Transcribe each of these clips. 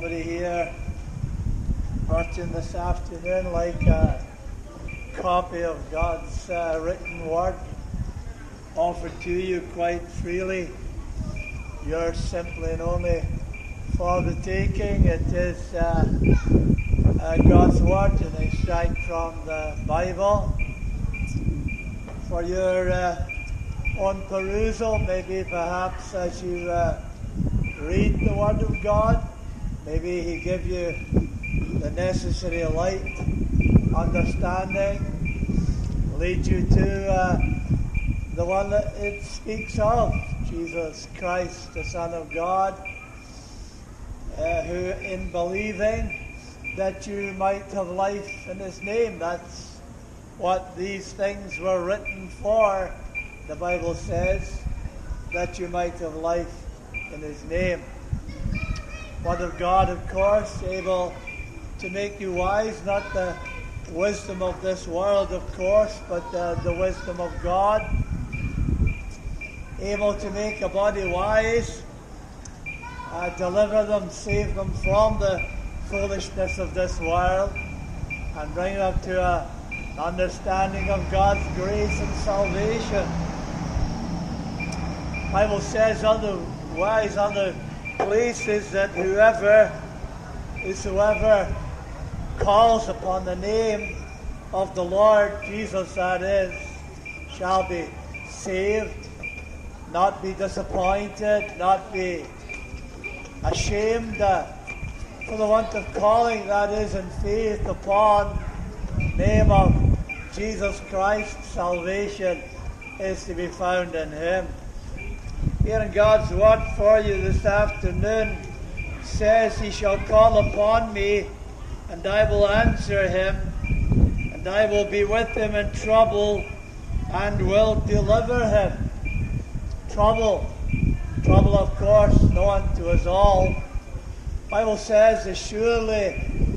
somebody here watching this afternoon like a copy of God's written word offered to you quite freely, yours simply and only for the taking. It is God's word, an extract from the Bible for your own perusal, maybe perhaps as you read the Word of God. Maybe He give you the necessary light, understanding, lead you to the one that it speaks of, Jesus Christ, the Son of God, who in believing that you might have life in His name. That's what these things were written for. The Bible says that you might have life in His name. Word of God, of course, able to make you wise, not the wisdom of this world, of course, but the wisdom of God. Able to make a body wise, deliver them, save them from the foolishness of this world, and bring them to an understanding of God's grace and salvation. The Bible says otherwise, other places, that whoever calls upon the name of the Lord Jesus, that is, shall be saved, not be disappointed, not be ashamed for the want of calling, that is, in faith upon the name of Jesus Christ. Salvation is to be found in Him. Here in God's word for you this afternoon says, He shall call upon me, and I will answer him, and I will be with him in trouble, and will deliver him. Trouble, of course, known to us all. The Bible says, as surely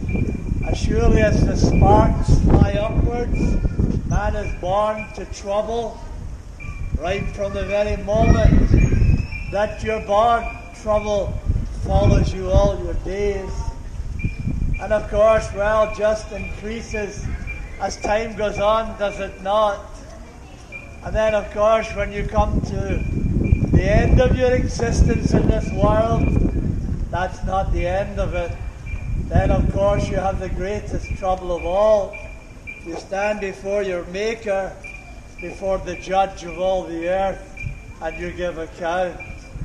as the sparks fly upwards, man is born to trouble. Right from the very moment that you're born, trouble follows you all your days. And of course, just increases as time goes on, does it not? And then, of course, when you come to the end of your existence in this world, that's not the end of it. Then, of course, you have the greatest trouble of all. You stand before your Maker, before the Judge of all the earth, and you give account.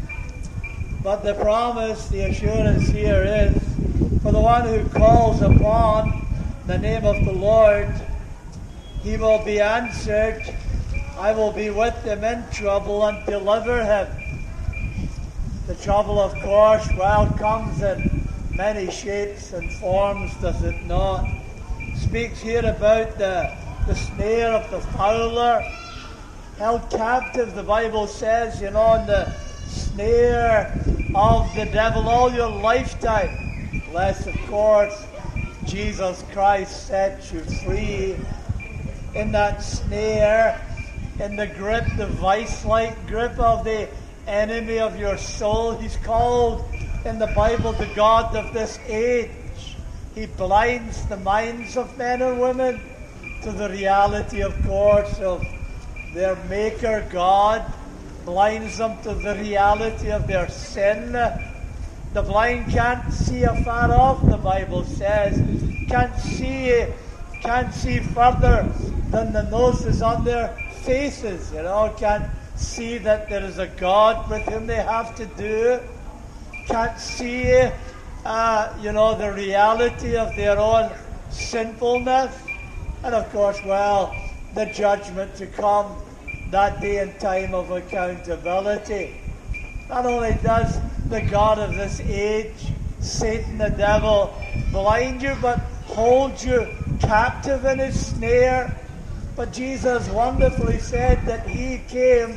But the promise, the assurance here is, for the one who calls upon the name of the Lord, he will be answered. I will be with him in trouble and deliver him. The trouble, of course, comes in many shapes and forms, does it not? It speaks here about the snare of the fowler, held captive, the Bible says, in the snare of the devil all your lifetime, unless, of course, Jesus Christ sets you free in that snare, in the grip, the vice-like grip of the enemy of your soul. He's called in the Bible the God of this age. He blinds the minds of men and women to the reality, of course, of their Maker God, blinds them to the reality of their sin. The blind can't see afar off, the Bible says, can't see further than the noses on their faces, can't see that there is a God with whom they have to do, can't see, the reality of their own sinfulness. And of course, the judgment to come, that day and time of accountability. Not only does the God of this age, Satan the devil, blind you, but hold you captive in his snare. But Jesus wonderfully said that He came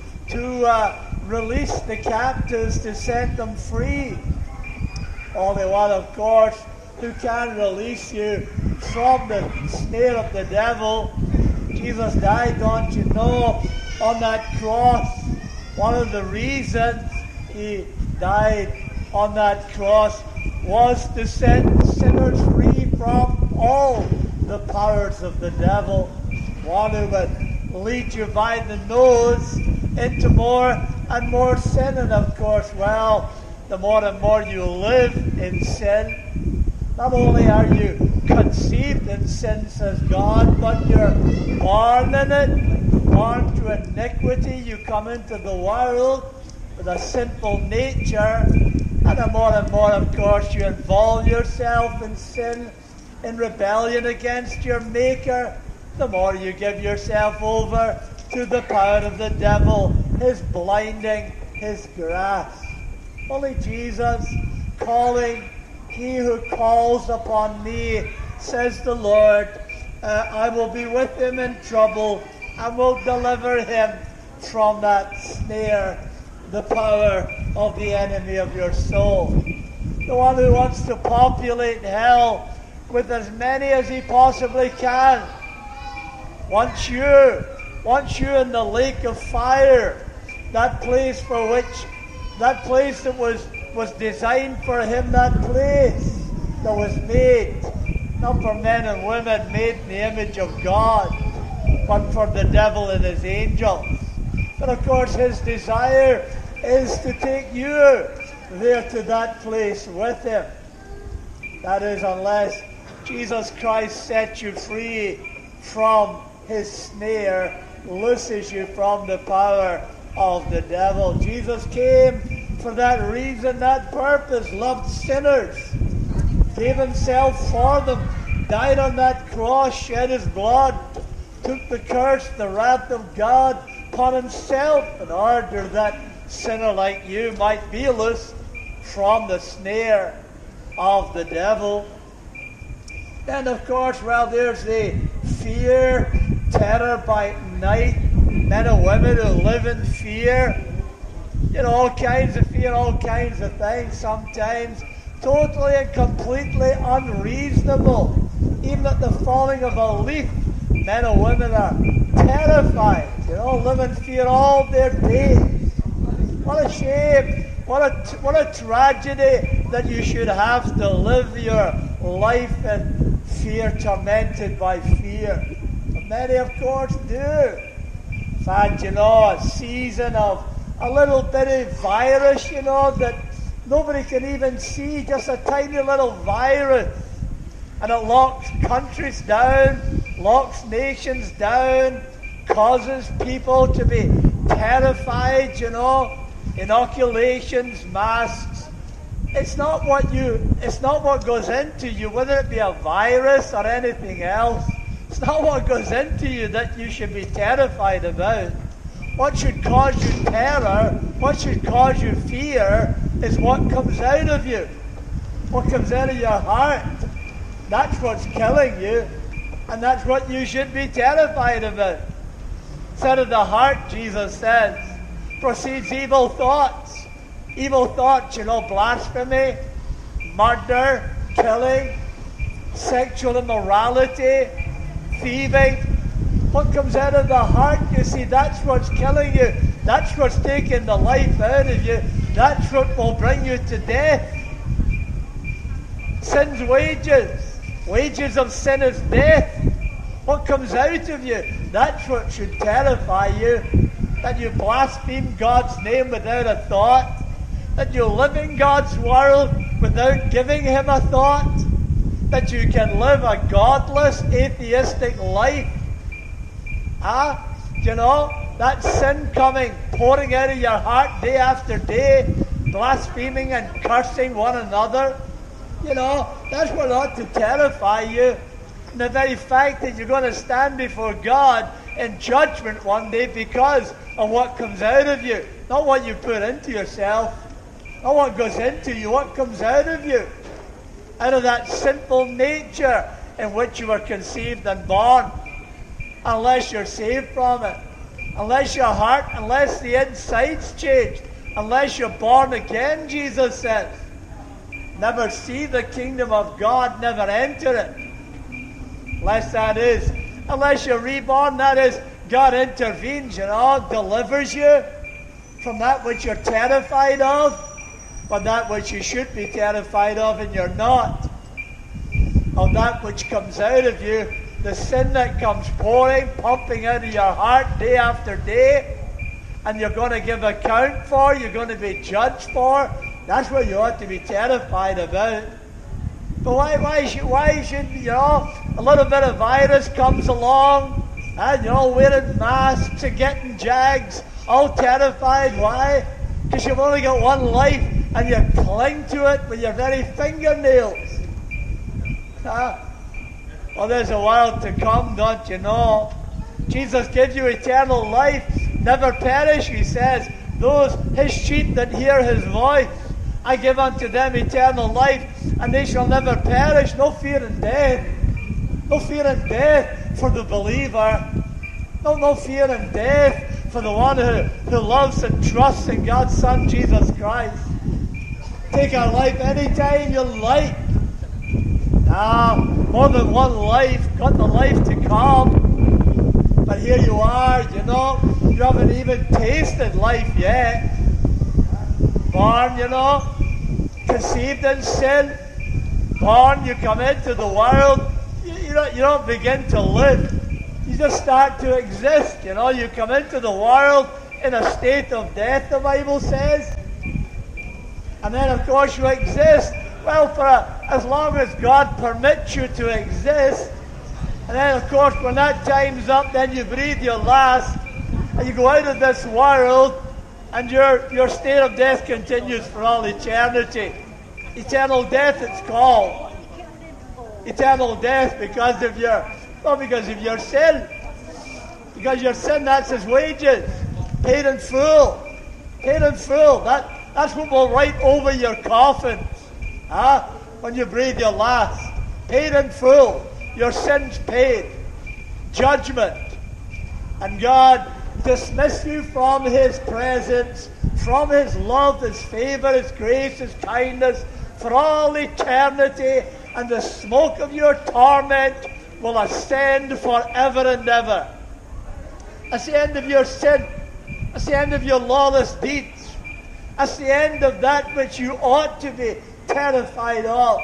to release the captives, to set them free. Only one, of course, who can release you from the snare of the devil. Jesus died, don't you know, on that cross. One of the reasons He died on that cross was to set sinners free from all the powers of the devil. One who would lead you by the nose into more and more sin. And of course, well, the more and more you live in sin, not only are you conceived in sin, says God, but you're born in it, born to iniquity. You come into the world with a sinful nature, and the more and more, of course, you involve yourself in sin, in rebellion against your Maker, the more you give yourself over to the power of the devil, his blinding, his grasp. Only Jesus calling, he who calls upon me, says the Lord, I will be with him in trouble and will deliver him from that snare, the power of the enemy of your soul. The one who wants to populate hell with as many as he possibly can. Wants you in the lake of fire, that place that was designed for him, that place that was made, not for men and women made in the image of God, but for the devil and his angels. But of course his desire is to take you there to that place with him. That is, unless Jesus Christ sets you free from his snare, looses you from the power of the devil. Jesus came for that reason, that purpose, loved sinners, gave himself for them, died on that cross, shed his blood, took the curse, the wrath of God upon himself in order that sinner like you might be loosed from the snare of the devil. And of course, well, there's the fear, terror by night, men and women who live in fear, all kinds of fear, all kinds of things, sometimes totally and completely unreasonable. Even at the falling of a leaf, men and women are terrified, live in fear all their days. What a shame, what a tragedy that you should have to live your life in fear, tormented by fear. But many, of course, do. In fact, a season of a little bitty virus, that nobody can even see, just a tiny little virus. And it locks countries down, locks nations down, causes people to be terrified, inoculations, masks. It's not what goes into you, whether it be a virus or anything else. It's not what goes into you that you should be terrified about. What should cause you terror, what should cause you fear, is what comes out of you. What comes out of your heart. That's what's killing you, and that's what you should be terrified about. Out of the heart, Jesus says, proceeds evil thoughts. Evil thoughts, blasphemy, murder, killing, sexual immorality, thieving. What comes out of the heart, you see, that's what's killing you. That's what's taking the life out of you. That's what will bring you to death. Sin's wages of sin is death. What comes out of you, that's what should terrify you. That you blaspheme God's name without a thought. That you live in God's world without giving him a thought. That you can live a godless, atheistic life. That sin coming, pouring out of your heart day after day, blaspheming and cursing one another. That's what ought to terrify you. And the very fact that you're going to stand before God in judgment one day because of what comes out of you. Not what you put into yourself. Not what goes into you, what comes out of you. Out of that sinful nature in which you were conceived and born. Unless you're saved from it. Unless your heart, unless the inside's changed. Unless you're born again, Jesus says. Never see the kingdom of God, never enter it. Unless you're reborn, that is, God intervenes, delivers you from that which you're terrified of. but that which you should be terrified of and you're not. Of that which comes out of you, the sin that comes pouring, pumping out of your heart day after day, and you're going to give account for, you're going to be judged for. That's what you ought to be terrified about. But why should a little bit of virus comes along, and you're all wearing masks and getting jags, all terrified. Why? Because you've only got one life, and you cling to it with your very fingernails. Well, there's a world to come, don't you know? Jesus gives you eternal life, never perish, he says. Those, his sheep that hear his voice, I give unto them eternal life, and they shall never perish. No fear in death. No fear in death for the believer. No fear in death for the one who loves and trusts in God's Son, Jesus Christ. Take our life anytime you like. More than one life, got the life to come. But here you are, you haven't even tasted life yet. Born, conceived in sin. Born, you come into the world, you don't begin to live. You just start to exist, You come into the world in a state of death, the Bible says. And then, of course, you exist. Well, for as long as God permits you to exist. And then, of course, when that time's up, then you breathe your last. And you go out of this world, and your state of death continues for all eternity. Eternal death, it's called. Eternal death because of your sin. Because your sin, that's his wages. Paid in full. Paid in full. That's what will write over your coffin. When you breathe your last. Paid in full. Your sins paid. Judgment. And God dismiss you from his presence, from his love, his favor, his grace, his kindness, for all eternity, and the smoke of your torment will ascend forever and ever. That's the end of your sin. That's the end of your lawless deeds. That's the end of that which you ought to be terrified of.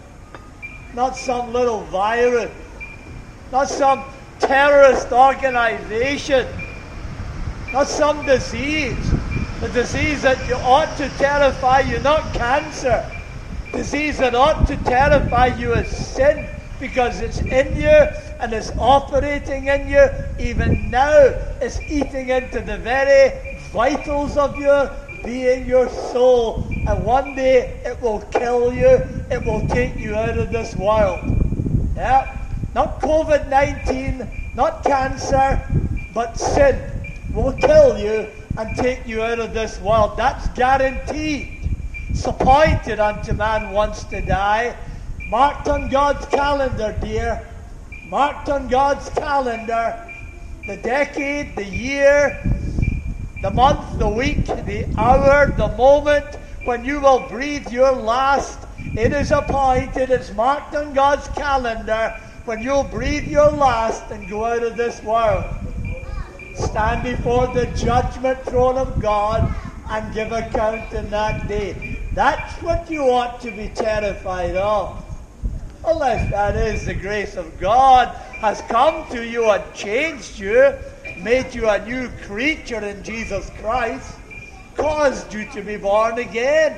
Not some little virus. Not some terrorist organization. Not some disease. The disease that you ought to terrify you, not cancer. Disease that ought to terrify you is sin, because it's in you and it's operating in you. Even now, it's eating into the very vitals of your being, your soul. And one day, it will kill you. It will take you out of this world. Yeah? Not COVID-19, not cancer, but sin will kill you and take you out of this world. That's guaranteed. It's appointed unto man once to die. Marked on God's calendar, dear. Marked on God's calendar. The decade, the year, the month, the week, the hour, the moment when you will breathe your last. It is appointed. It's marked on God's calendar when you'll breathe your last and go out of this world. Stand before the judgment throne of God and give account in that day. That's what you ought to be terrified of. Unless that is the grace of God has come to you and changed you, made you a new creature in Jesus Christ, caused you to be born again.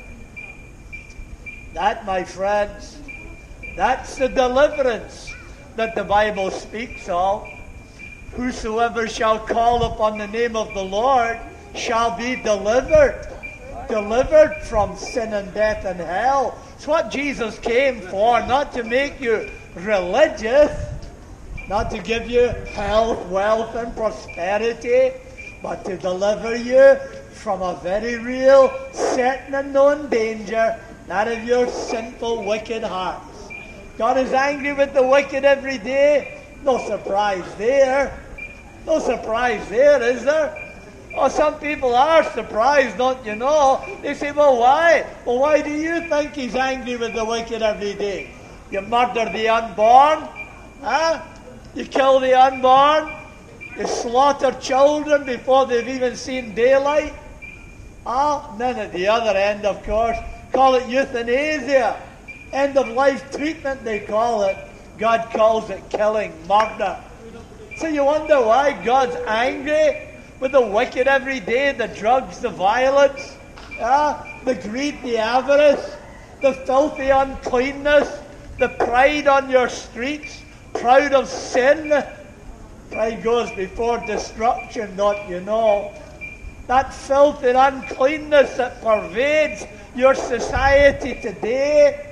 That, my friends, that's the deliverance that the Bible speaks of. Whosoever shall call upon the name of the Lord shall be delivered. Delivered from sin and death and hell. It's what Jesus came for, not to make you religious, not to give you health, wealth, and prosperity, but to deliver you from a very real, certain and known danger, that of your sinful, wicked hearts. God is angry with the wicked every day. No surprise there. No surprise there, is there? Oh, some people are surprised, don't you know? They say, well, why? Well, why do you think he's angry with the wicked every day? You murder the unborn. You kill the unborn. You slaughter children before they've even seen daylight. And then at the other end, of course, call it euthanasia. End of life treatment, they call it. God calls it killing, murder. So you wonder why God's angry with the wicked every day, the drugs, the violence, the greed, the avarice, the filthy uncleanness, the pride on your streets, proud of sin. Pride goes before destruction, don't you know? That filth and uncleanness that pervades your society today.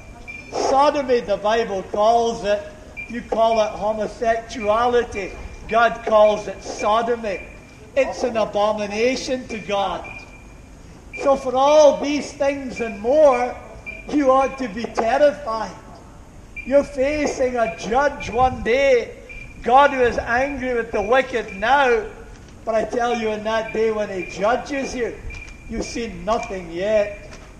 Sodomy, the Bible calls it. You call it homosexuality. God calls it sodomy. It's an abomination to God. So for all these things and more, you ought to be terrified. You're facing a judge one day. God who is angry with the wicked now. But I tell you, in that day when He judges you, you've seen nothing yet.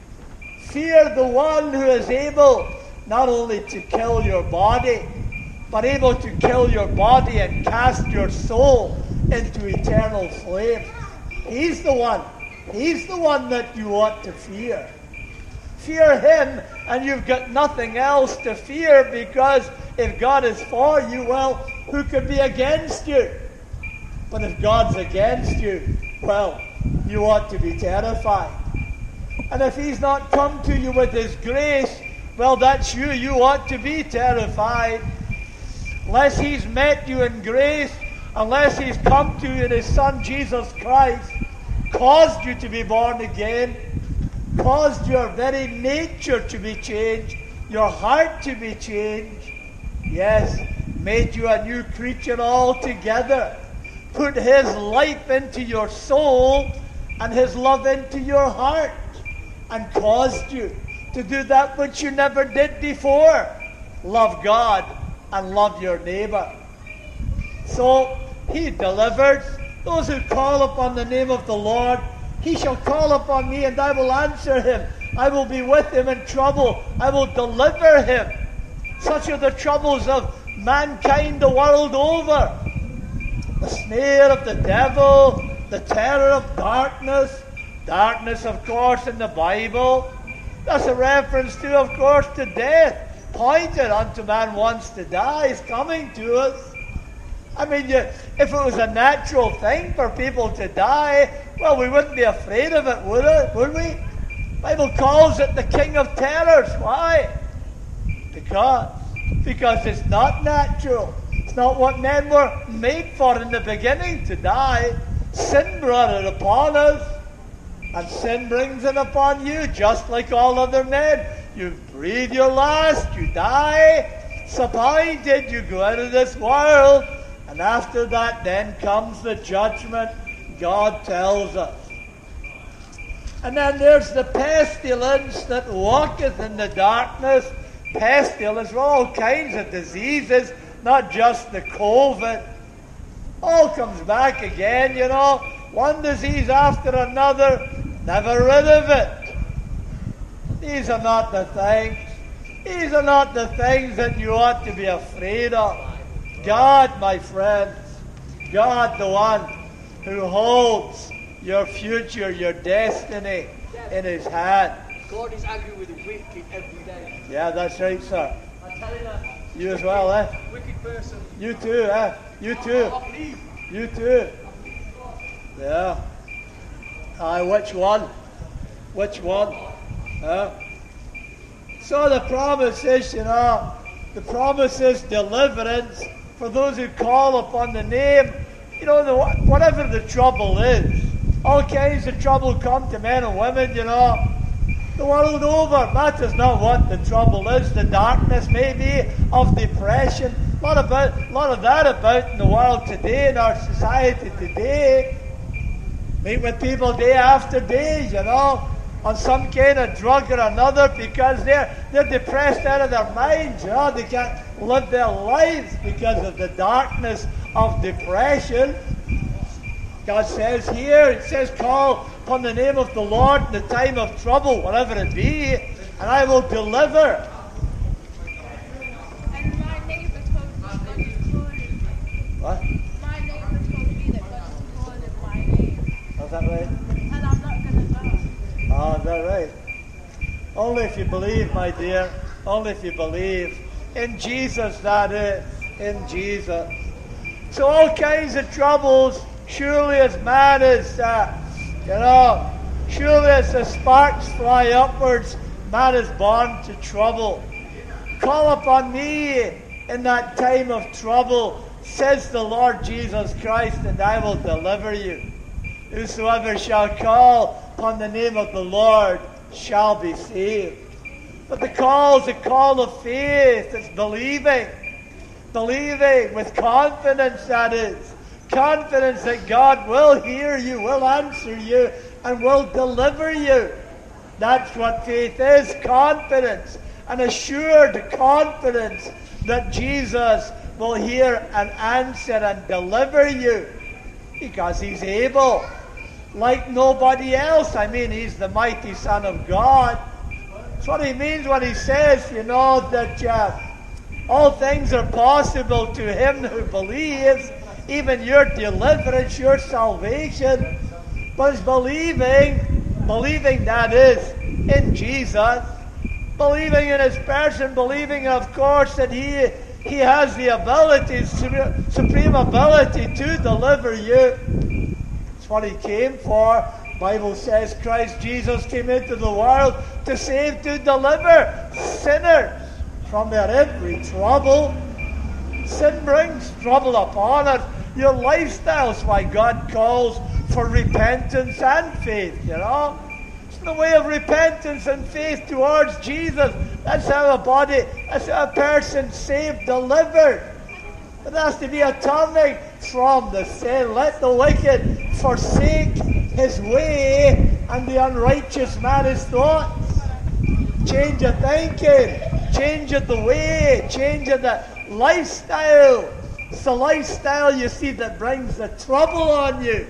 Fear the one who is able not only to kill your body, but able to kill your body and cast your soul into eternal flame. He's the one. He's the one that you ought to fear. Fear Him, and you've got nothing else to fear, because if God is for you, well, who could be against you? But if God's against you, well, you ought to be terrified. And if He's not come to you with His grace, well, that's you. You ought to be terrified. Unless He's met you in grace, unless He's come to you in His Son Jesus Christ, caused you to be born again, caused your very nature to be changed, your heart to be changed, yes, made you a new creature altogether, put His life into your soul and His love into your heart, and caused you to do that which you never did before. Love God and love your neighbor. So He delivers those who call upon the name of the Lord. He shall call upon me, and I will answer him. I will be with him in trouble. I will deliver him. Such are the troubles of mankind the world over. The snare of the devil, the terror of darkness. Darkness, of course, in the Bible. That's a reference to, of course, to death. Pointed unto man wants to die is coming to us. I mean, if it was a natural thing for people to die, well, we wouldn't be afraid of it, would we? The Bible calls it the king of terrors. Why? Because it's not natural. It's not what men were made for in the beginning, to die. Sin brought it upon us. And sin brings it upon you, just like all other men. You breathe your last, you die. Disappointed, you go out of this world. And after that, then comes the judgment, God tells us. And then there's the pestilence that walketh in the darkness. Pestilence, all kinds of diseases, not just the COVID. All comes back again, you know. One disease after another, never rid of it. These are not the things. These are not the things that you ought to be afraid of. God, my friends, God, the one who holds your future, your destiny in His hand. God is angry with the wicked every day. Yeah, that's right, sir. I tell you that. You as well, eh? Wicked person. You too, eh? You too. You too. Yeah. Aye, which one? Which one? So the promise is, you know, the promise is deliverance for those who call upon the name. You know, whatever the trouble is, all kinds of trouble come to men and women, you know, the world over. Matters not what the trouble is, the darkness maybe of depression. A lot of that about in the world today, in our society today. Meet with people day after day, you know, on some kind of drug or another, because they're depressed out of their minds, you know. They can't live their lives because of the darkness of depression. God says here, it says, call upon the name of the Lord in the time of trouble, whatever it be, and I will deliver. And my neighbor told me God is calling. What? My neighbor told me that God is calling my name. Is that right? And I'm not going to Only if you believe, my dear. Only if you believe. In Jesus, that is. In Jesus. So all kinds of troubles, surely as man is, surely as the sparks fly upwards, man is born to trouble. Call upon me in that time of trouble, says the Lord Jesus Christ, and I will deliver you. Whosoever shall call upon the name of the Lord shall be saved. But the call is a call of faith. It's believing. Believing with confidence, that is. Confidence that God will hear you, will answer you, and will deliver you. That's what faith is, confidence. An assured confidence that Jesus will hear and answer and deliver you. Because he's able. Like nobody else. I mean, he's the mighty Son of God. That's what he means when he says, that all things are possible to him who believes, even your deliverance, your salvation. But it's believing that is, in Jesus, believing in his person, believing, of course, that he has the ability, supreme ability to deliver you. That's what he came for. The Bible says Christ Jesus came into the world to save, to deliver sinners from their every trouble. Sin brings trouble upon us. Your lifestyle is why God calls for repentance and faith, It's the way of repentance and faith towards Jesus. That's how that's how a person saved, delivered. But there has to be a turning from the sin. Let the wicked forsake his way, and the unrighteous man his thoughts. Change of thinking, change of the way, change of the lifestyle. It's the lifestyle, you see, that brings the trouble on you.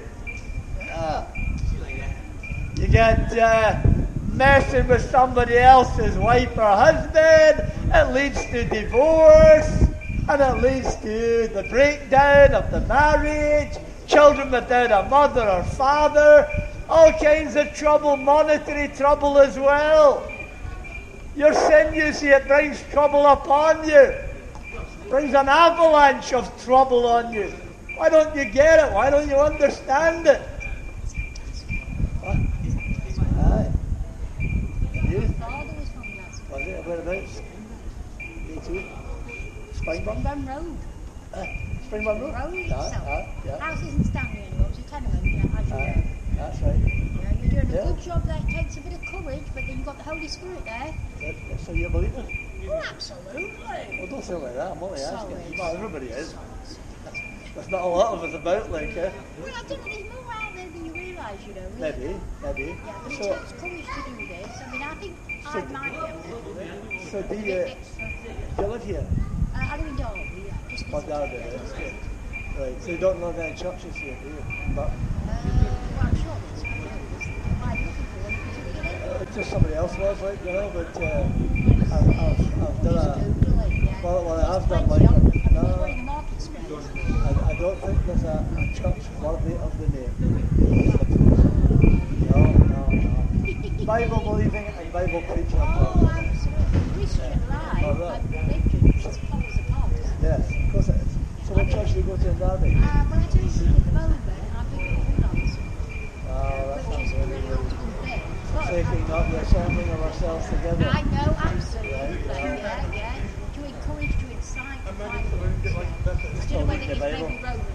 You get messing with somebody else's wife or husband. It leads to divorce, and it leads to the breakdown of the marriage. Children without a mother or father. All kinds of trouble, monetary trouble as well. Your sin, you see, it brings trouble upon you. It brings an avalanche of trouble on you. Why don't you get it? Why don't you understand it? Aye. You? Was it? Whereabouts? Me too. Springburn Road. Springburn Road? Yeah. House isn't standing anymore. It's a tenement, as you know. That's right. Yeah, you're doing a good job there. It takes a bit of courage, but then you've got the Holy Spirit there. So you believe it? Oh, absolutely. Well, don't say it like that. I'm only asking. Sorry. Not everybody is. There's not a lot of us about, Well, I think there's more out there than you realise, Maybe. Yeah, but it takes courage to do this. I mean, I think I might be able to do it. So do you live here? I live in Derby, yeah. Just Derby, that's good. Right, so you don't know any churches here, do you? But, well, I'm sure there's some. I'm looking for one particularly. Just somebody else was, but I've done I have done I don't think there's a church worthy of the name. No. Bible believing and Bible preaching. Oh, absolutely. Christian life and religion just follows apart. Yes, of course it is. So what church do you go to in Derby? Well, I tell you at the moment, I've been organised. That Which sounds is really really good. hard to compare. Taking up the assembling of ourselves together. I know, absolutely. Yeah. To encourage, to incite, to fight against. Instead of whether it's maybe Romans.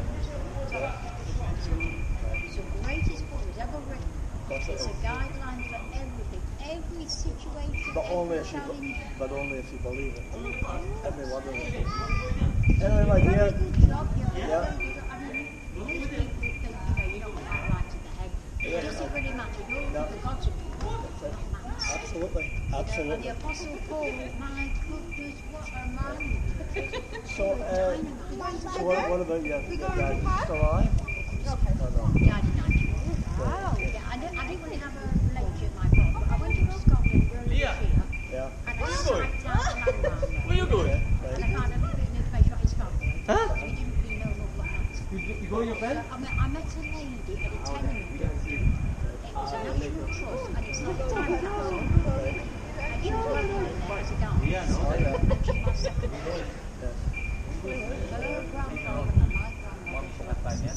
It's the greatest book that's ever written. It's a guideline for everything, every situation. But only if you believe it. Every one of it. Anyway, my dear. Good job. Yeah. I mean, most people think, you don't want that right to the head. It doesn't really matter. No, the God's Absolutely. And the Apostle Paul, my goodness, what a man. So what about your dad? Still alive? Yeah, I didn't actually. Wow. Yeah, I didn't really have a relationship with my father, but I went to Scotland earlier this year. Yeah. And I sat down and had a Where you going? And I found a little bit of information about his family. Huh? We didn't really know what happened. I met a lady at a tenement. It was a National Trust, and it's like time capsule. And she was working in there as a dance. And she's my second wife. Her grandfather and my grandmother.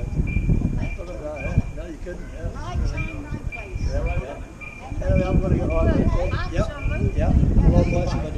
No, you couldn't. Yeah. Right time, right place. Anyway, I'm going to get on. Absolutely. Yep. God bless you, my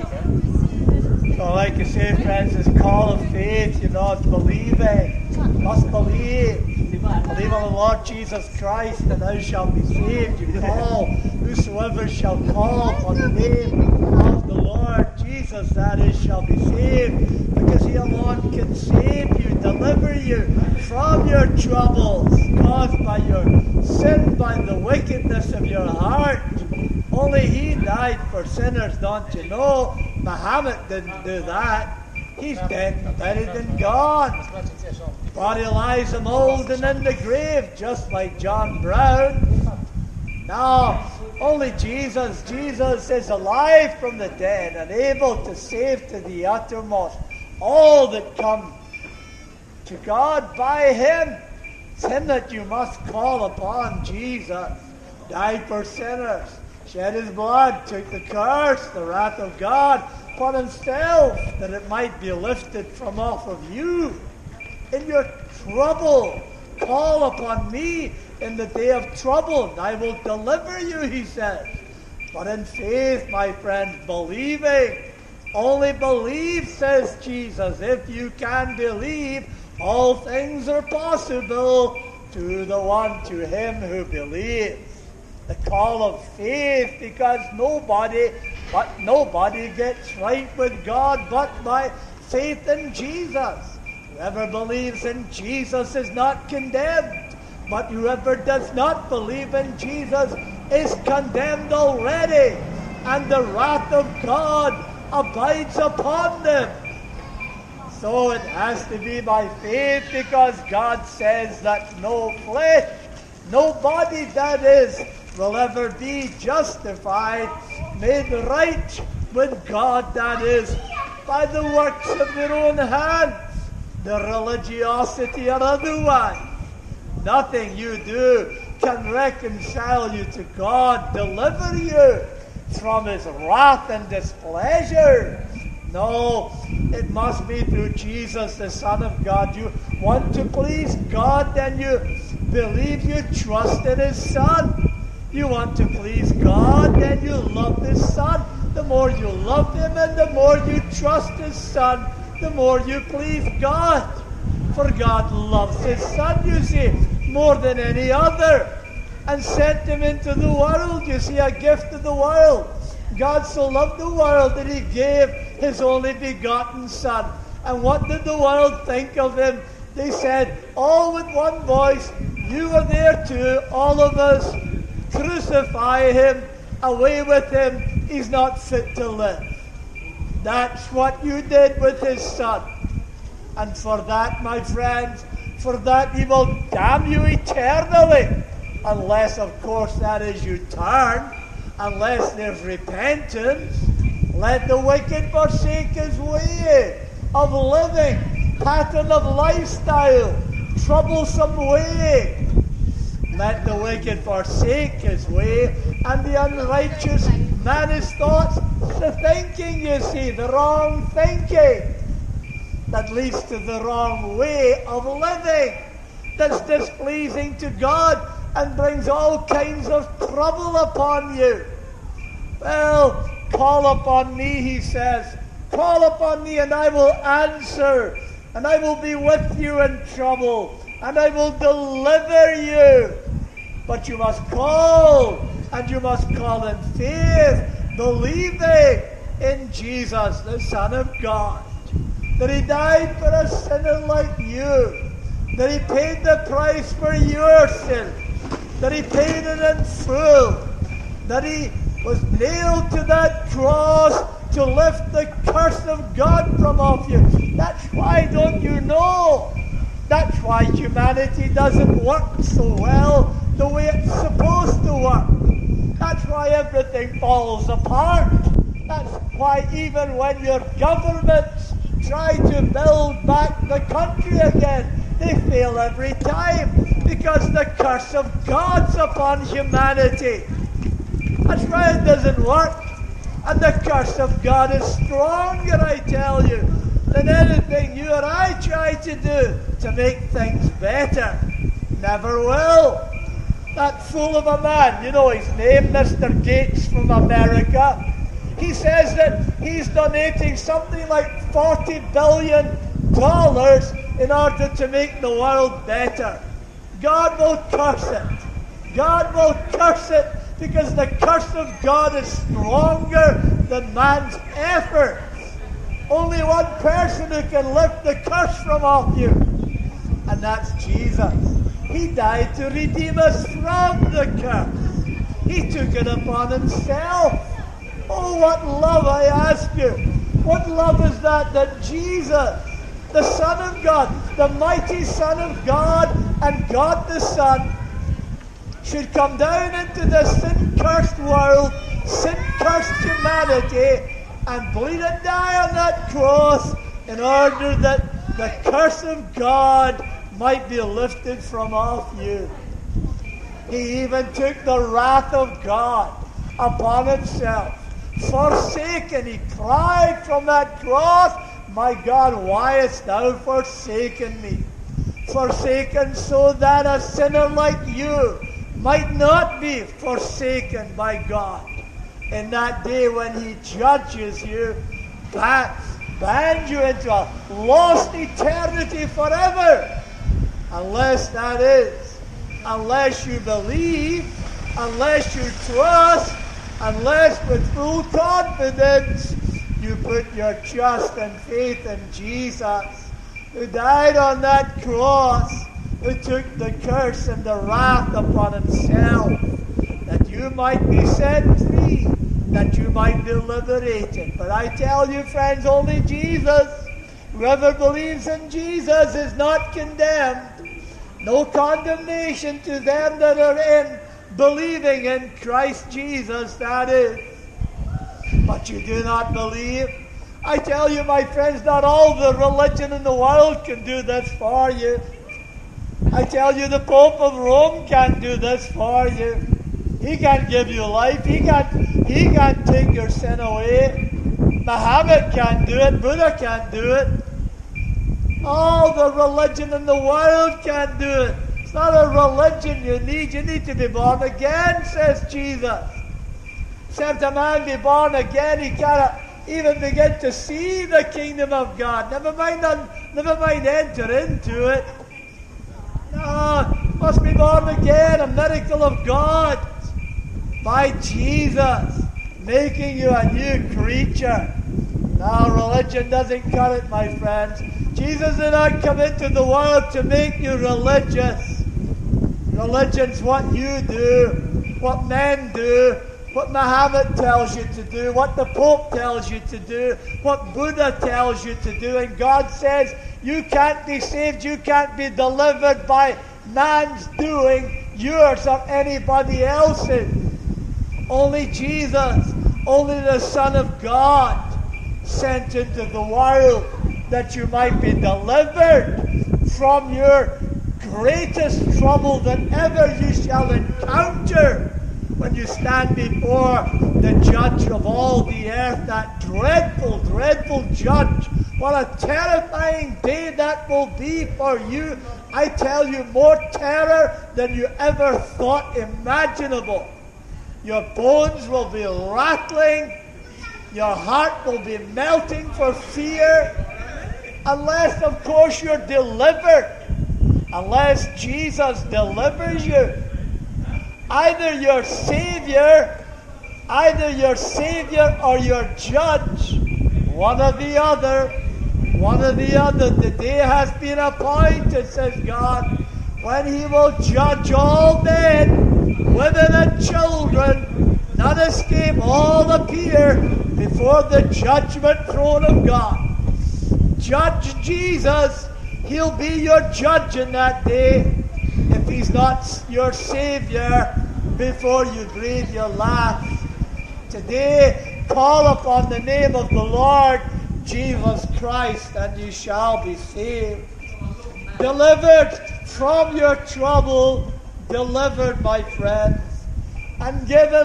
dear. So like you say, friends, it's call of faith, you know, it's believing. Must believe. Believe on the Lord Jesus Christ, and thou shalt be saved. You call, whosoever shall call upon the name of the Lord Jesus, that is, shall be saved. Because he alone can save you, deliver you from your troubles caused by your sin, by the wickedness of your heart. Only he died for sinners, don't you know? Muhammad didn't do that. He's dead and buried in God. Body lies him old and in the grave, just like John Brown. Now, only Jesus is alive from the dead and able to save to the uttermost all that come to God by him. It's him that you must call upon. Jesus died for sinners, shed his blood, took the curse, the wrath of God upon himself, that it might be lifted from off of you. In your trouble, call upon me in the day of trouble, and I will deliver you, he says. But in faith, my friends, believing, only believe, says Jesus. If you can believe, all things are possible to the one, to him who believes. The call of faith, because nobody gets right with God but by faith in Jesus. Whoever believes in Jesus is not condemned, but whoever does not believe in Jesus is condemned already, and the wrath of God abides upon them. So it has to be by faith, because God says that no flesh, no body that is, will ever be justified, made right with God, that is, by the works of their own hands, the religiosity or otherwise. Nothing you do can reconcile you to God, deliver you from his wrath and displeasure. No, it must be through Jesus, the Son of God. You want to please God, then you believe, you trust in his Son. You want to please God, then you love his Son. The more you love him and the more you trust his Son, the more you please God. For God loves his Son, you see, more than any other, and sent him into the world, you see, a gift of the world. God so loved the world that he gave his only begotten Son. And what did the world think of him? They said, all with one voice, you were there too, all of us, crucify him, away with him, he's not fit to live. That's what you did with his Son. And for that, my friends, for that he will damn you eternally. Unless, of course, that is, you turn. Unless there's repentance. Let the wicked forsake his way of living, pattern of lifestyle, troublesome way. Let the wicked forsake his way, and the unrighteous man his thoughts. The thinking, you see, the wrong thinking that leads to the wrong way of living, that's displeasing to God and brings all kinds of trouble upon you. Well, call upon me, he says. Call upon me and I will answer, and I will be with you in trouble, and I will deliver you. But you must call, and you must call in faith, believing in Jesus, the Son of God, that he died for a sinner like you, that he paid the price for your sin, that he paid it in full, that he was nailed to that cross to lift the curse of God from off you. That's why, don't you know? That's why humanity doesn't work so well the way it's supposed to work. That's why everything falls apart. That's why even when your governments try to build back the country again, They fail every time because the curse of God's upon humanity. That's why it doesn't work. And the curse of God is stronger, I tell you, than anything you or I try to do to make things better. Never will. That fool of a man, you know his name, Mr. Gates from America. He says that he's donating something like $40 billion in order to make the world better. God will curse it. God will curse it because the curse of God is stronger than man's efforts. Only one person who can lift the curse from off you, and that's Jesus. He died to redeem us from the curse. He took it upon himself. Oh, what love, I ask you. What love is that Jesus, the Son of God, the mighty Son of God, and God the Son, should come down into the sin-cursed world, sin-cursed humanity, and bleed and die on that cross in order that the curse of God might be lifted from off you. He even took the wrath of God upon himself. Forsaken, he cried from that cross, "My God, why hast thou forsaken me?" Forsaken so that a sinner like you might not be forsaken by God. In that day when he judges you, band you into a lost eternity forever. Unless that is, unless you believe, unless you trust, unless with full confidence you put your trust and faith in Jesus, who died on that cross, who took the curse and the wrath upon himself, that you might be set free, that you might be liberated. But I tell you, friends, only Jesus, whoever believes in Jesus is not condemned. No condemnation to them that are in believing in Christ Jesus, that is. But you do not believe. I tell you, my friends, not all the religion in the world can do this for you. I tell you, the Pope of Rome can't do this for you. He can't give you life. He can't take your sin away. Muhammad can't do it. Buddha can't do it. All the religion in the world can't do it. It's not a religion you need. You need to be born again, says Jesus. Except a man be born again, he cannot even begin to see the kingdom of God. Never mind enter into it. No, must be born again, a miracle of God by Jesus, making you a new creature. Now, religion doesn't cut it, my friends. Jesus did not come into the world to make you religious. Religion's what you do, what men do, what Muhammad tells you to do, what the Pope tells you to do, what Buddha tells you to do. And God says you can't be saved, you can't be delivered by man's doing, yours or anybody else's. Only Jesus, only the Son of God sent into the world that you might be delivered from your greatest trouble that ever you shall encounter when you stand before the judge of all the earth, that dreadful, dreadful judge. What a terrifying day that will be for you. I tell you, more terror than you ever thought imaginable. Your bones will be rattling. Your heart will be melting for fear. Unless, of course, you're delivered. Unless Jesus delivers you. Either your Savior or your judge. One or the other. One or the other. The day has been appointed, says God, when he will judge all men, women and children. None escape, all appear before the judgment throne of God. Judge Jesus. He'll be your judge in that day. If he's not your Savior, before you breathe your last. Today, call upon the name of the Lord Jesus Christ, and you shall be saved. delivered from your trouble, delivered, my friends, and given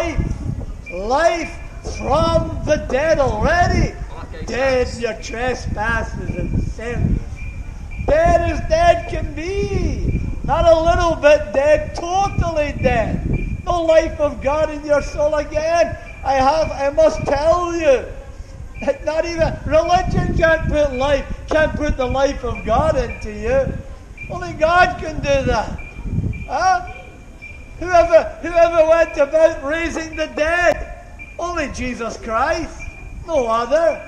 life from the dead already. Dead in your trespasses and sins. Dead as dead can be. Not a little bit dead, totally dead. No life of God in your soul again. I must tell you, that not even religion can't put the life of God into you. Only God can do that. Huh? Whoever went about raising the dead? Only Jesus Christ. No other.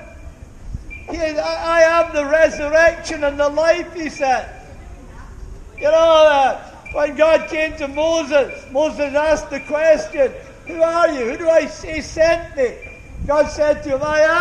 I am the resurrection and the life, he said. You know, when God came to Moses asked the question, who are you? Who do I say sent me? God said to him,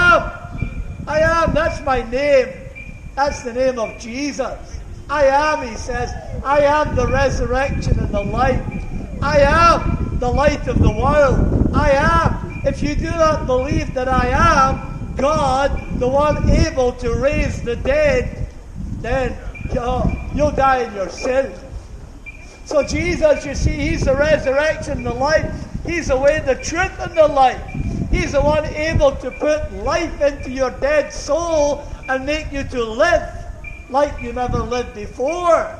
I am. That's my name. That's the name of Jesus. I am, he says. I am the resurrection and the life. I am the light of the world. I am. If you do not believe that I am God, the one able to raise the dead, then you'll die in your sin. So Jesus, you see, he's the resurrection, the life. He's the way, the truth, and the life. He's the one able to put life into your dead soul and make you to live like you never lived before.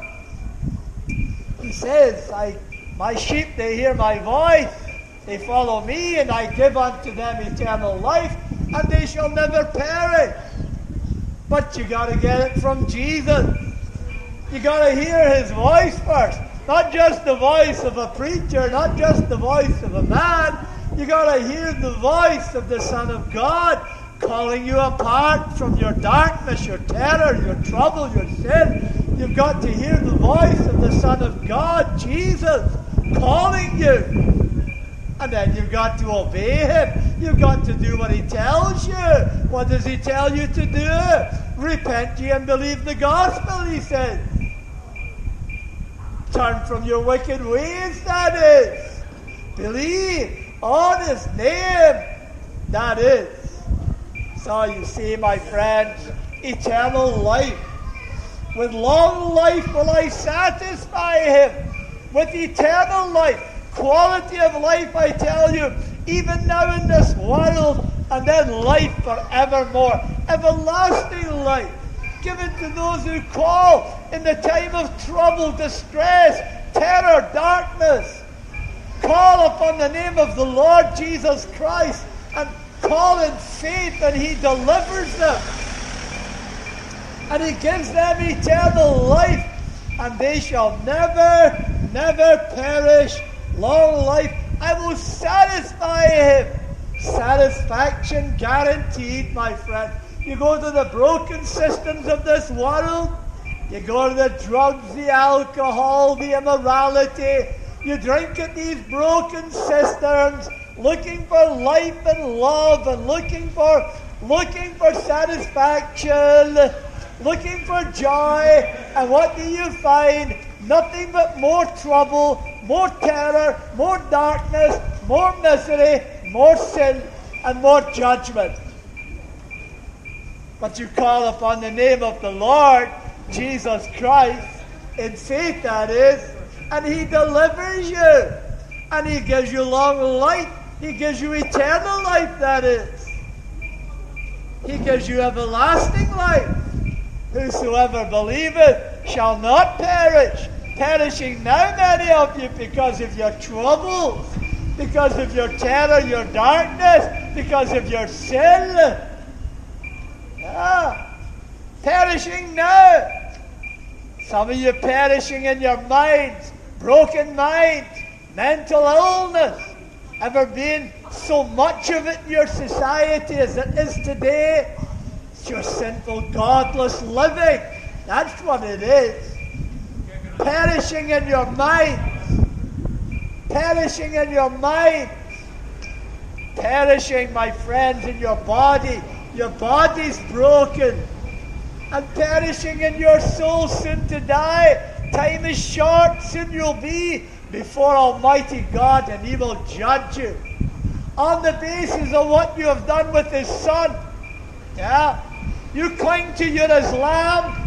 He says, my sheep, they hear my voice. They follow me, and I give unto them eternal life, and they shall never perish. But you got to get it from Jesus. You got to hear his voice first. Not just the voice of a preacher, not just the voice of a man. You got to hear the voice of the Son of God calling you apart from your darkness, your terror, your trouble, your sin. You've got to hear the voice of the Son of God, Jesus, calling you. And then you've got to obey him. You've got to do what he tells you. What does he tell you to do? Repent ye and believe the gospel, he says. Turn from your wicked ways, that is. Believe on his name, that is. So you see, my friends, eternal life. With long life will I satisfy him. With eternal life. Quality of life, I tell you, even now in this world, and then life forevermore. Everlasting life, given to those who call in the time of trouble, distress, terror, darkness. Call upon the name of the Lord Jesus Christ and call in faith, and he delivers them. And he gives them eternal life, and they shall never perish. Long life, I will satisfy him. Satisfaction guaranteed, my friend. You go to the broken systems of this world. You go to the drugs, the alcohol, the immorality. You drink at these broken cisterns, looking for life and love, and looking for satisfaction, looking for joy. And what do you find? Nothing but more trouble, more terror, more darkness, more misery, more sin, and more judgment. But you call upon the name of the Lord Jesus Christ, in faith that is, and he delivers you. And he gives you long life. He gives you eternal life, that is. He gives you everlasting life. Whosoever believeth shall not perish. Perishing now, many of you, because of your troubles, because of your terror, your darkness, because of your sin. Perishing now. Some of you perishing in your minds, broken minds, mental illness. Ever been so much of it in your society as it is today? It's your sinful, godless living. That's what it is. Perishing in your minds. Perishing in your mind. Perishing, my friends, in your body. Your body's broken. And perishing in your soul, soon to die. Time is short, soon you'll be before Almighty God, and he will judge you on the basis of what you have done with his Son. Yeah, you cling to your Islam,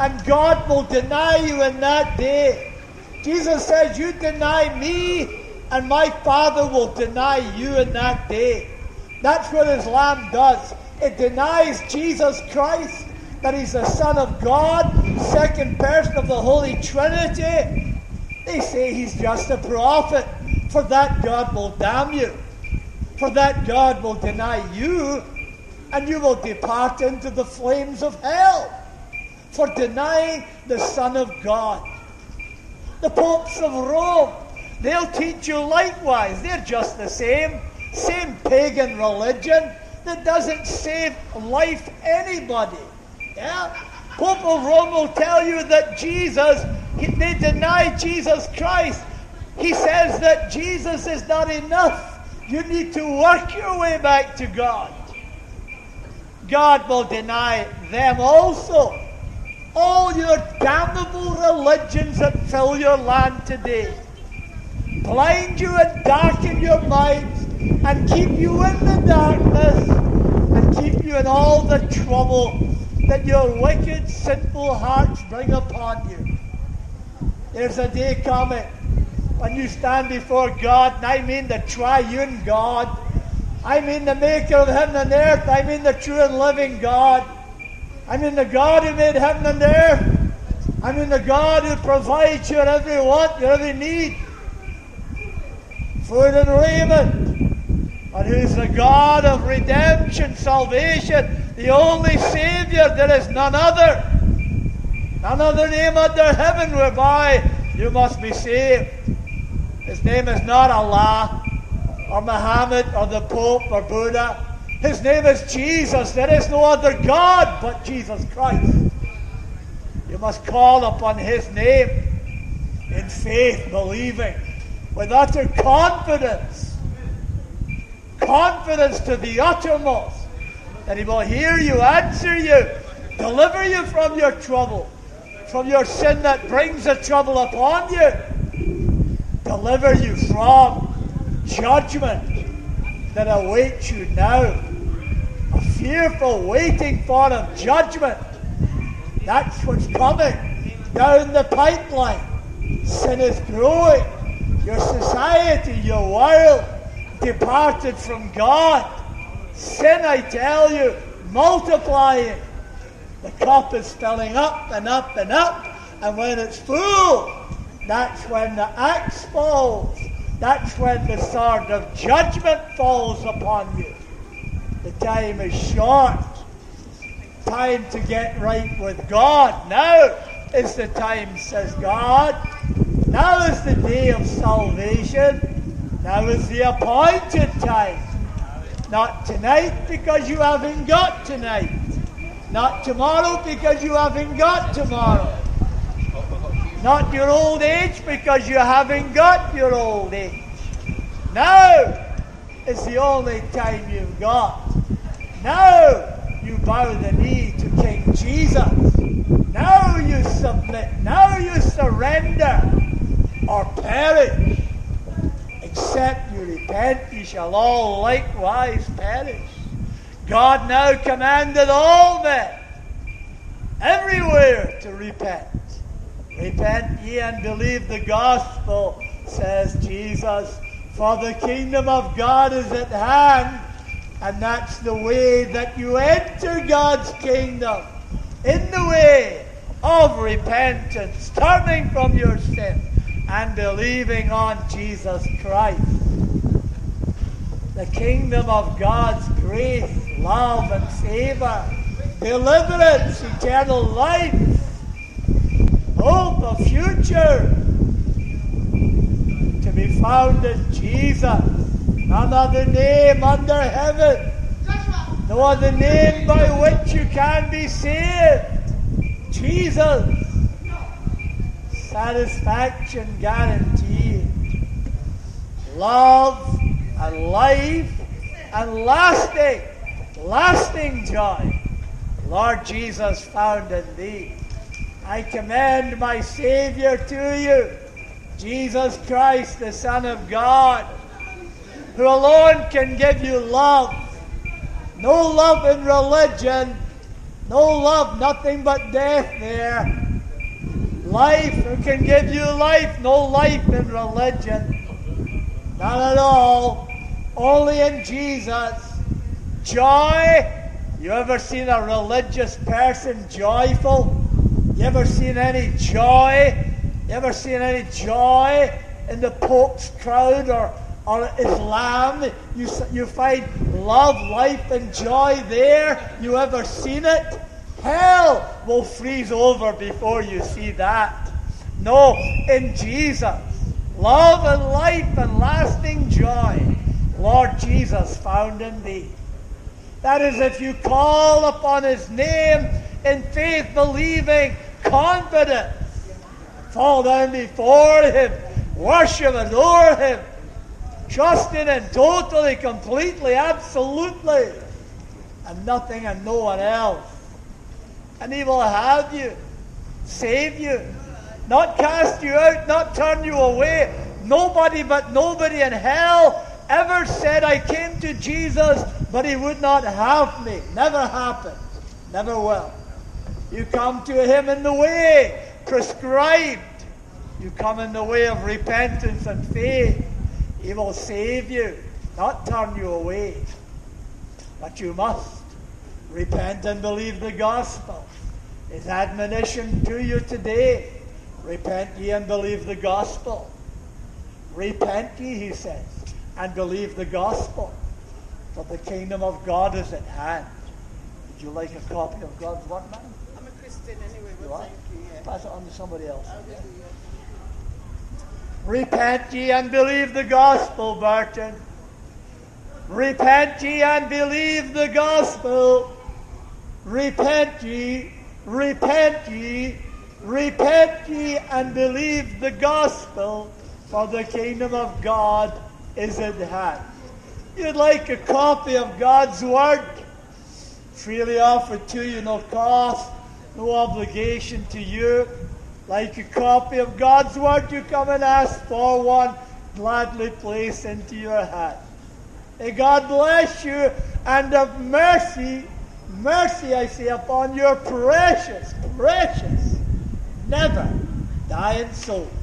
and God will deny you in that day. Jesus says, you deny me, and my Father will deny you in that day. That's what Islam does. It denies Jesus Christ, that he's the Son of God, second person of the Holy Trinity. They say he's just a prophet. For that, God will damn you. For that, God will deny you, and you will depart into the flames of hell for denying the Son of God. The popes of Rome, they'll teach you likewise. They're just the same pagan religion that doesn't save life anybody. Yeah? Pope of Rome will tell you that they deny Jesus Christ. He says that Jesus is not enough. You need to work your way back to God. God will deny them also. All your damnable religions that fill your land today blind you and darken your minds and keep you in the darkness and keep you in all the trouble that your wicked, sinful hearts bring upon you. There's a day coming when you stand before God, and I mean the triune God. I mean the maker of heaven and earth. I mean the true and living God. I mean the God who made heaven and earth. I mean the God who provides your every want, your every need, food and raiment, and who's the God of redemption, salvation, the only Savior. There is none other name under heaven whereby you must be saved. His name is not Allah or Muhammad or the Pope or Buddha. His name is Jesus. There is no other God but Jesus Christ. You must call upon his name in faith, believing, with utter confidence. Confidence to the uttermost, that he will hear you, answer you, deliver you from your trouble, from your sin that brings the trouble upon you, deliver you from judgment that awaits you now, a fearful waiting for of judgment. That's what's coming down the pipeline. Sin is growing. Your society, your world, departed from God. Sin, I tell you, multiplying. The cup is filling up and up and up, and when it's full, that's when the axe falls. That's when the sword of judgment falls upon you. The time is short. Time to get right with God. Now is the time, says God. Now is the day of salvation. Now is the appointed time. Not tonight because you haven't got tonight. Not tomorrow because you haven't got tomorrow. Not your old age because you haven't got your old age. Now is the only time you've got. Now you bow the knee to King Jesus. Now you submit. Now you surrender or perish. Except you repent, you shall all likewise perish. God now commanded all men everywhere to repent. Repent ye and believe the gospel, says Jesus, for the kingdom of God is at hand. And that's the way that you enter God's kingdom, in the way of repentance, turning from your sin and believing on Jesus Christ. The kingdom of God's grace, love and favor, deliverance, eternal life, hope, a future, to be found in Jesus. None other name under heaven. No other name by which you can be saved. Jesus. Satisfaction guaranteed. Love and life and lasting joy. Lord Jesus, found in thee. I commend my Savior to you, Jesus Christ, the Son of God, who alone can give you love. No love in religion, No love, nothing but death there. Life, who can give you life? No life in religion. None at all. Only in Jesus. Joy. You ever seen a religious person joyful? You ever seen any joy? You ever seen any joy in the Pope's crowd or Islam? You find love, life, and joy there. You ever seen it? Hell will freeze over before you see that. No, in Jesus, love and life and lasting joy, Lord Jesus found in thee. That is, if you call upon his name in faith, believing, confidence, fall down before him, worship, adore him, trusting him totally, completely, absolutely, and nothing and no one else. And he will have you, save you, not cast you out, not turn you away. Nobody but nobody in hell ever said, I came to Jesus, but he would not have me. Never happened. Never will. You come to him in the way prescribed. You come in the way of repentance and faith. He will save you, not turn you away. But you must repent and believe the gospel. His admonition to you today, repent ye and believe the gospel. Repent ye, he says, and believe the gospel, for the kingdom of God is at hand. Would you like a copy of God's word, man? I'm a Christian anyway, You but are? thank you. Yeah. Pass it on to somebody else. I'll do, yeah. Repent ye and believe the gospel, Burton. Repent ye and believe the gospel. Repent ye, repent ye, repent ye and believe the gospel, for the kingdom of God is at hand. You'd like a copy of God's word? Freely offered to you, no cost, no obligation to you. Like a copy of God's word, you come and ask for one, gladly placed into your hand. May God bless you and have mercy, mercy I say, upon your precious, precious, never dying soul.